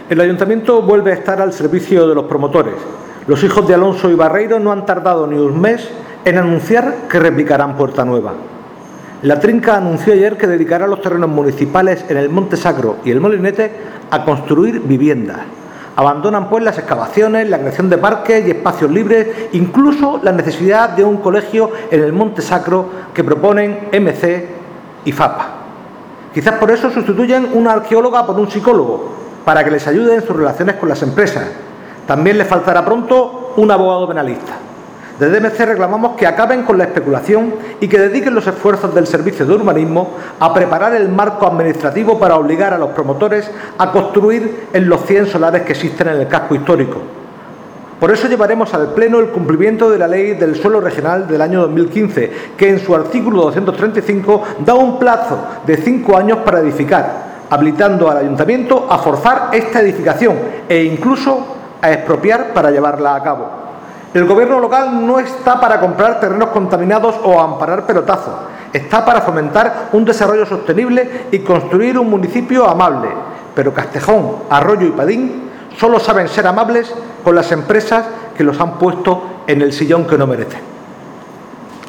El Ayuntamiento vuelve a estar al servicio de los promotores. Los hijos de Alonso y Barreiro no han tardado ni un mes en anunciar que replicarán Puerta Nueva. La Trinca anunció ayer que dedicará los terrenos municipales en el Monte Sacro y el Molinete a construir viviendas. Abandonan pues las excavaciones, la creación de parques y espacios libres, incluso la necesidad de un colegio en el Monte Sacro que proponen MC y FAPA. Quizás por eso sustituyen una arqueóloga por un psicólogo, para que les ayude en sus relaciones con las empresas. También les faltará pronto un abogado penalista. Desde MC reclamamos que acaben con la especulación y que dediquen los esfuerzos del Servicio de Urbanismo a preparar el marco administrativo para obligar a los promotores a construir en los 100 solares que existen en el casco histórico. Por eso llevaremos al Pleno el cumplimiento de la Ley del Suelo Regional del año 2015, que en su artículo 235 da un plazo de 5 años para edificar, habilitando al Ayuntamiento a forzar esta edificación e incluso a expropiar para llevarla a cabo. El Gobierno local no está para comprar terrenos contaminados o amparar pelotazos, está para fomentar un desarrollo sostenible y construir un municipio amable, pero Castejón, Arroyo y Padín solo saben ser amables con las empresas que los han puesto en el sillón que no merecen.